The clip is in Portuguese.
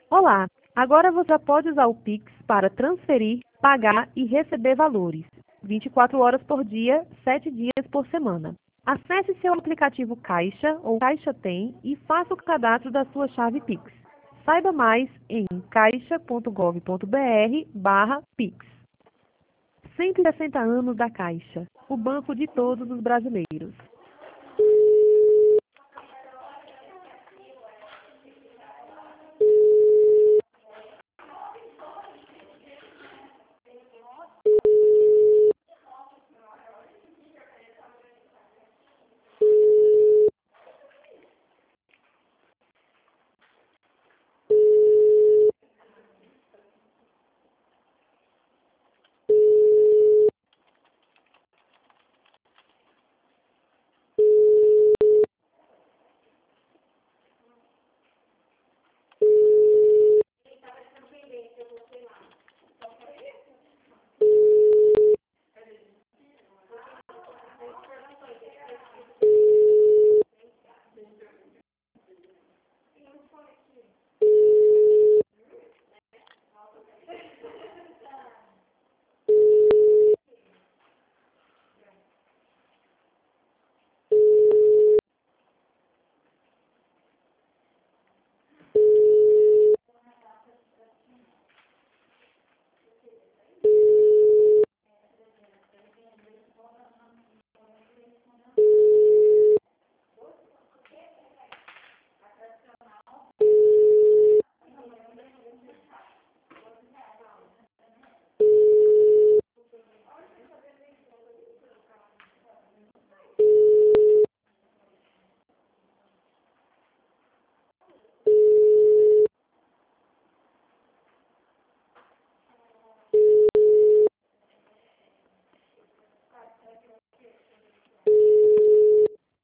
Olá! Agora você pode usar o Pix para transferir, pagar e receber valores, 24 horas por dia, 7 dias por semana. Acesse seu aplicativo Caixa ou Caixa Tem e faça o cadastro da sua chave Pix. Saiba mais em caixa.gov.br/Pix. 160 anos da Caixa, o banco de todos os brasileiros.